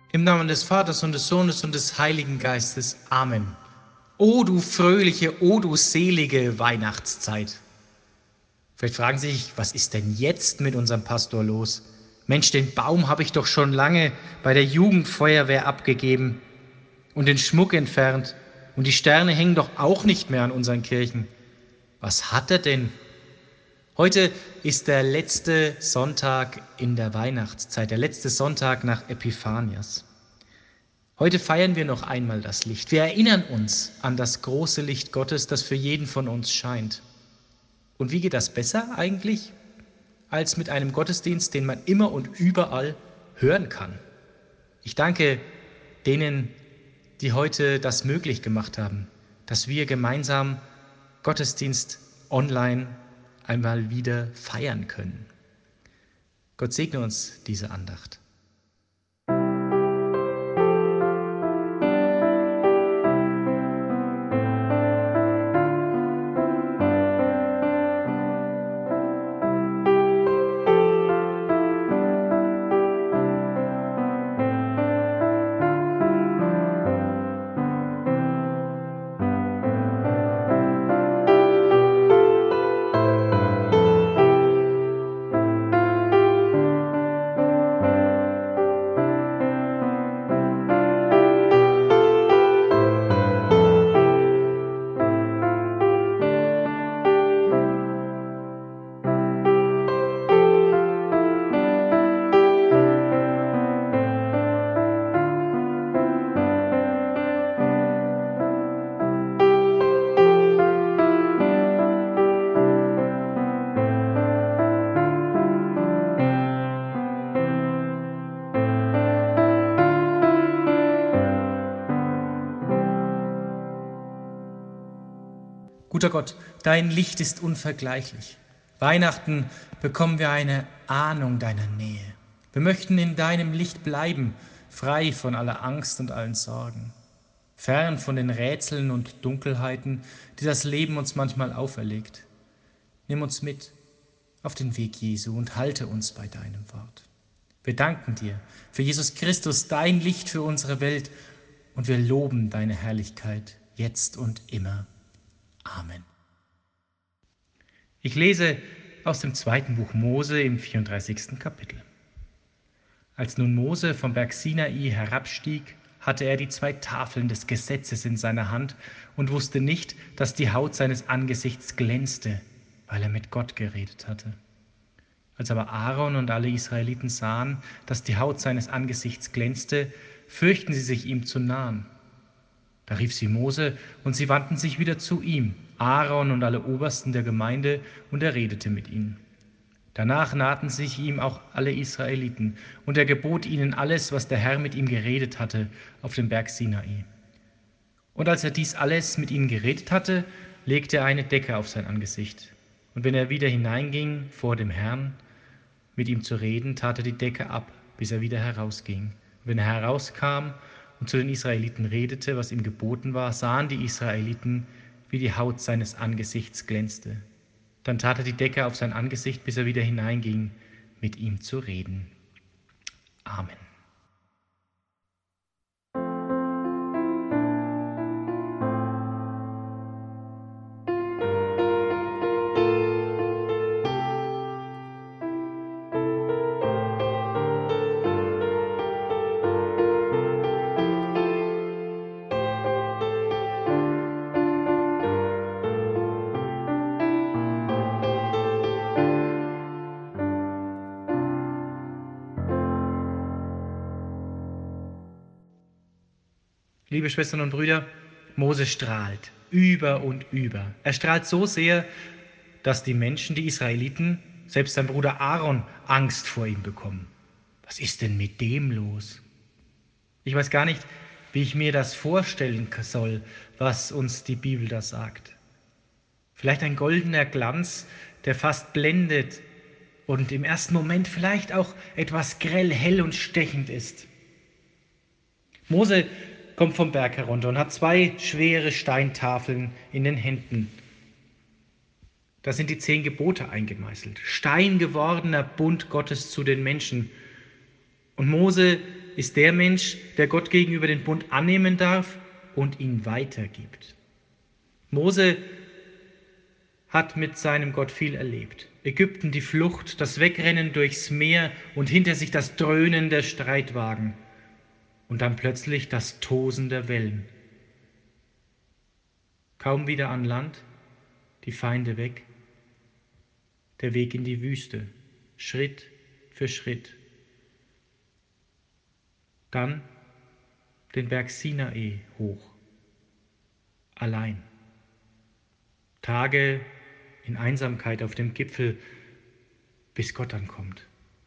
Im Namen des Vaters und des Sohnes und des Heiligen Geistes. Amen. O du fröhliche, o du selige Weihnachtszeit. Vielleicht fragen Sie sich, was ist denn jetzt mit unserem Pastor los? Mensch, den Baum habe ich doch schon lange bei der Jugendfeuerwehr abgegeben und den Schmuck entfernt. Und die Sterne hängen doch auch nicht mehr an unseren Kirchen. Was hat er denn? Heute ist der letzte Sonntag in der Weihnachtszeit, der letzte Sonntag nach Epiphanias. Heute feiern wir noch einmal das Licht. Wir erinnern uns an das große Licht Gottes, das für jeden von uns scheint. Und wie geht das besser eigentlich, als mit einem Gottesdienst, den man immer und überall hören kann? Ich danke denen, die heute das möglich gemacht haben, dass wir gemeinsam Gottesdienst online einmal wieder feiern können. Gott segne uns diese Andacht. Guter Gott, dein Licht ist unvergleichlich. Weihnachten bekommen wir eine Ahnung deiner Nähe. Wir möchten in deinem Licht bleiben, frei von aller Angst und allen Sorgen, fern von den Rätseln und Dunkelheiten, die das Leben uns manchmal auferlegt. Nimm uns mit auf den Weg Jesu und halte uns bei deinem Wort. Wir danken dir für Jesus Christus, dein Licht für unsere Welt, und wir loben deine Herrlichkeit jetzt und immer. Amen. Ich lese aus dem 2. Buch Mose im 34. Kapitel. Als nun Mose vom Berg Sinai herabstieg, hatte er die 2 Tafeln des Gesetzes in seiner Hand und wusste nicht, dass die Haut seines Angesichts glänzte, weil er mit Gott geredet hatte. Als aber Aaron und alle Israeliten sahen, dass die Haut seines Angesichts glänzte, fürchten sie sich ihm zu nahen. Da rief sie Mose, und sie wandten sich wieder zu ihm, Aaron und alle Obersten der Gemeinde, und er redete mit ihnen. Danach nahten sich ihm auch alle Israeliten, und er gebot ihnen alles, was der Herr mit ihm geredet hatte, auf dem Berg Sinai. Und als er dies alles mit ihnen geredet hatte, legte er eine Decke auf sein Angesicht. Und wenn er wieder hineinging vor dem Herrn, mit ihm zu reden, tat er die Decke ab, bis er wieder herausging. Und wenn er herauskam und zu den Israeliten redete, was ihm geboten war, sahen die Israeliten, wie die Haut seines Angesichts glänzte. Dann tat er die Decke auf sein Angesicht, bis er wieder hineinging, mit ihm zu reden. Amen. Liebe Schwestern und Brüder, Mose strahlt über und über. Er strahlt so sehr, dass die Menschen, die Israeliten, selbst sein Bruder Aaron, Angst vor ihm bekommen. Was ist denn mit dem los? Ich weiß gar nicht, wie ich mir das vorstellen soll, was uns die Bibel da sagt. Vielleicht ein goldener Glanz, der fast blendet und im ersten Moment vielleicht auch etwas grell, hell und stechend ist. Mose kommt vom Berg herunter und hat 2 schwere Steintafeln in den Händen. Da sind die 10 Gebote eingemeißelt. Stein gewordener Bund Gottes zu den Menschen. Und Mose ist der Mensch, der Gott gegenüber den Bund annehmen darf und ihn weitergibt. Mose hat mit seinem Gott viel erlebt. Ägypten, die Flucht, das Wegrennen durchs Meer und hinter sich das Dröhnen der Streitwagen und dann plötzlich das Tosen der Wellen. Kaum wieder an Land, die Feinde weg, der Weg in die Wüste, Schritt für Schritt. Dann den Berg Sinai hoch, allein. Tage in Einsamkeit auf dem Gipfel, bis Gott ankommt.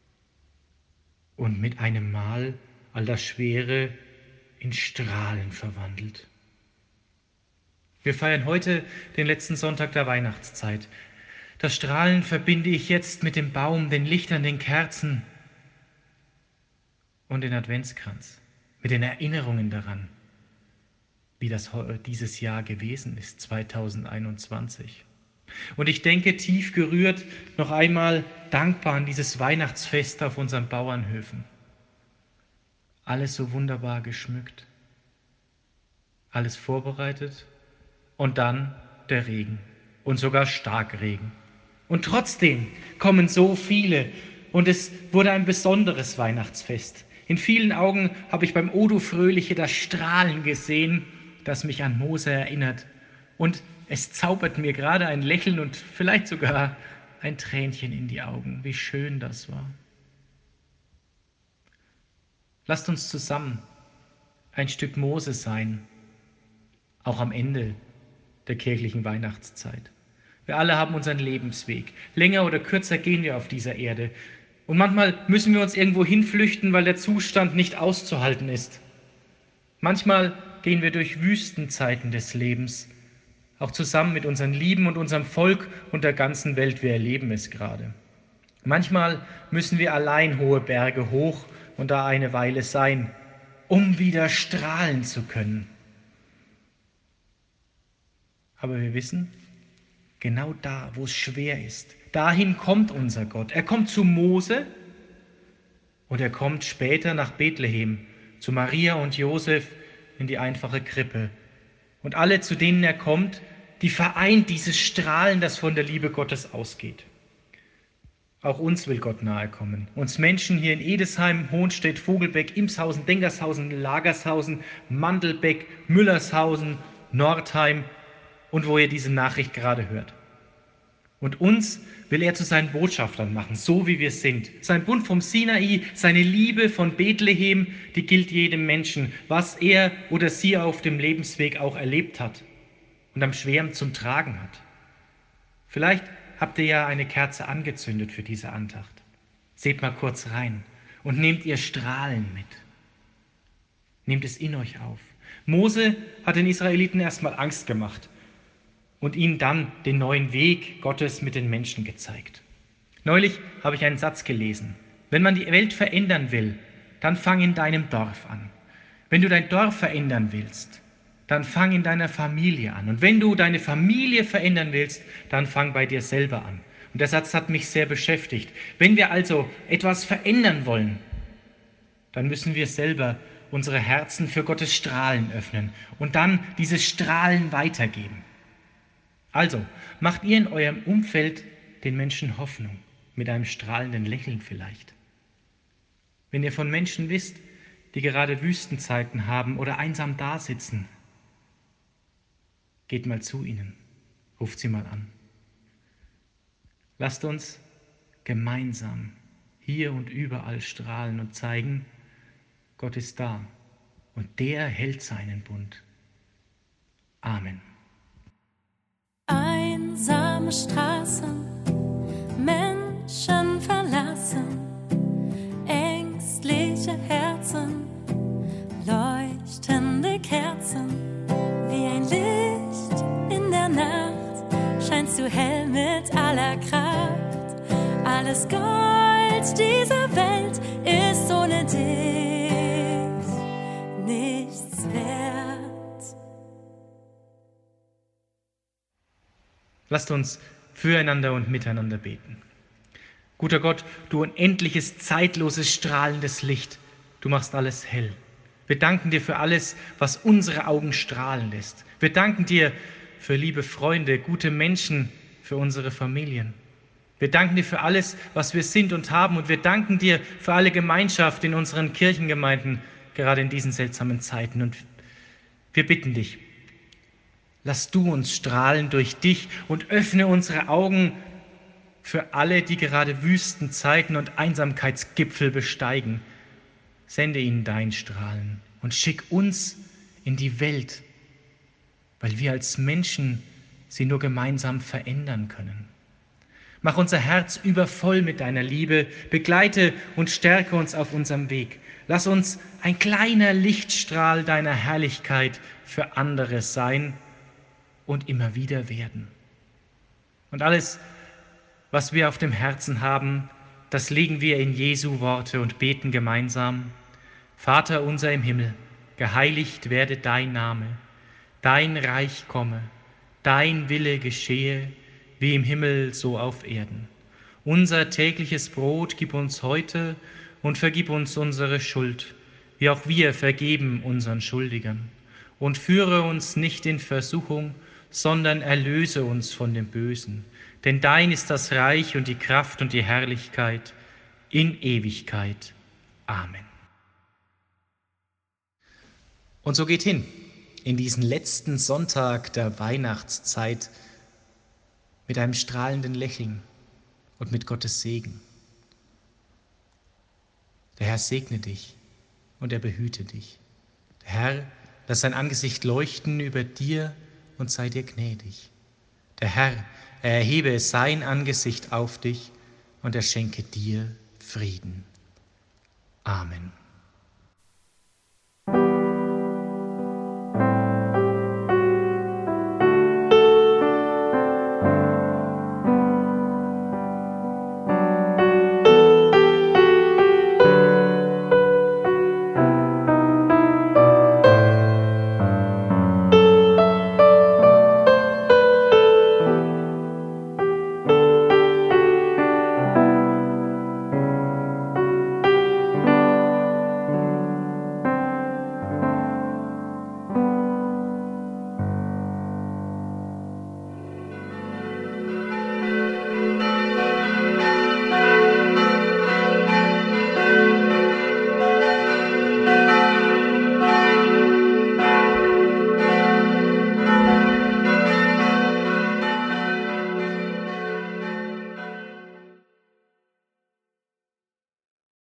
Und mit einem Mal all das Schwere in Strahlen verwandelt. Wir feiern heute den letzten Sonntag der Weihnachtszeit. Das Strahlen verbinde ich jetzt mit dem Baum, den Lichtern, den Kerzen und den Adventskranz, mit den Erinnerungen daran, wie das dieses Jahr gewesen ist, 2021. Und ich denke, tief gerührt, noch einmal dankbar an dieses Weihnachtsfest auf unseren Bauernhöfen. Alles so wunderbar geschmückt, alles vorbereitet und dann der Regen und sogar Starkregen. Und trotzdem kommen so viele und es wurde ein besonderes Weihnachtsfest. In vielen Augen habe ich beim Odo Fröhliche das Strahlen gesehen, das mich an Mose erinnert. Und es zaubert mir gerade ein Lächeln und vielleicht sogar ein Tränchen in die Augen. Wie schön das war. Lasst uns zusammen ein Stück Mose sein, auch am Ende der kirchlichen Weihnachtszeit. Wir alle haben unseren Lebensweg. Länger oder kürzer gehen wir auf dieser Erde. Und manchmal müssen wir uns irgendwo hinflüchten, weil der Zustand nicht auszuhalten ist. Manchmal gehen wir durch Wüstenzeiten des Lebens, auch zusammen mit unseren Lieben und unserem Volk und der ganzen Welt. Wir erleben es gerade. Manchmal müssen wir allein hohe Berge hoch und da eine Weile sein, um wieder strahlen zu können. Aber wir wissen, genau da, wo es schwer ist, dahin kommt unser Gott. Er kommt zu Mose und er kommt später nach Bethlehem, zu Maria und Josef in die einfache Krippe. Und alle, zu denen er kommt, die vereint dieses Strahlen, das von der Liebe Gottes ausgeht. Auch uns will Gott nahe kommen. Uns Menschen hier in Edesheim, Hohnstedt, Vogelbeck, Imshausen, Dengershausen, Lagershausen, Mandelbeck, Müllershausen, Nordheim und wo ihr diese Nachricht gerade hört. Und uns will er zu seinen Botschaftern machen, so wie wir sind. Sein Bund vom Sinai, seine Liebe von Bethlehem, die gilt jedem Menschen, was er oder sie auf dem Lebensweg auch erlebt hat und am schwersten zum Tragen hat. Vielleicht habt ihr ja eine Kerze angezündet für diese Andacht. Seht mal kurz rein und nehmt ihr Strahlen mit. Nehmt es in euch auf. Mose hat den Israeliten erstmal Angst gemacht und ihnen dann den neuen Weg Gottes mit den Menschen gezeigt. Neulich habe ich einen Satz gelesen. Wenn man die Welt verändern will, dann fang in deinem Dorf an. Wenn du dein Dorf verändern willst, dann fang in deiner Familie an. Und wenn du deine Familie verändern willst, dann fang bei dir selber an. Und der Satz hat mich sehr beschäftigt. Wenn wir also etwas verändern wollen, dann müssen wir selber unsere Herzen für Gottes Strahlen öffnen und dann dieses Strahlen weitergeben. Also, macht ihr in eurem Umfeld den Menschen Hoffnung, mit einem strahlenden Lächeln vielleicht. Wenn ihr von Menschen wisst, die gerade Wüstenzeiten haben oder einsam dasitzen, geht mal zu ihnen, ruft sie mal an. Lasst uns gemeinsam hier und überall strahlen und zeigen, Gott ist da und der hält seinen Bund. Amen. Einsame Straßen, Menschen verlassen, ängstliche Herzen, leuchtende Kerzen, wie ein Licht in der Nacht, scheinst du hell mit aller Kraft. Alles Gold dieser Welt ist ohne dich nichts wert. Lasst uns füreinander und miteinander beten. Guter Gott, du unendliches, zeitloses, strahlendes Licht, Du machst alles hell. Wir danken dir für alles, was unsere Augen strahlen lässt. Wir danken dir für liebe Freunde, gute Menschen, für unsere Familien. Wir danken dir für alles, was wir sind und haben, und wir danken dir für alle Gemeinschaft in unseren Kirchengemeinden, gerade in diesen seltsamen Zeiten. Und wir bitten dich, lass du uns strahlen durch dich und öffne unsere Augen für alle, die gerade Wüstenzeiten und Einsamkeitsgipfel besteigen. Sende ihnen dein Strahlen und schick uns in die Welt, weil wir als Menschen sie nur gemeinsam verändern können. Mach unser Herz übervoll mit deiner Liebe, begleite und stärke uns auf unserem Weg. Lass uns ein kleiner Lichtstrahl deiner Herrlichkeit für andere sein und immer wieder werden. Und alles, was wir auf dem Herzen haben, das legen wir in Jesu Worte und beten gemeinsam. Vater unser im Himmel, geheiligt werde dein Name, dein Reich komme, dein Wille geschehe, wie im Himmel so auf Erden. Unser tägliches Brot gib uns heute und vergib uns unsere Schuld, wie auch wir vergeben unseren Schuldigern. Und führe uns nicht in Versuchung, sondern erlöse uns von dem Bösen. Denn dein ist das Reich und die Kraft und die Herrlichkeit in Ewigkeit. Amen. Und so geht hin in diesen letzten Sonntag der Weihnachtszeit mit einem strahlenden Lächeln und mit Gottes Segen. Der Herr segne dich und er behüte dich. Der Herr lass sein Angesicht leuchten über dir und sei dir gnädig. Der Herr, er erhebe sein Angesicht auf dich und er schenke dir Frieden. Amen.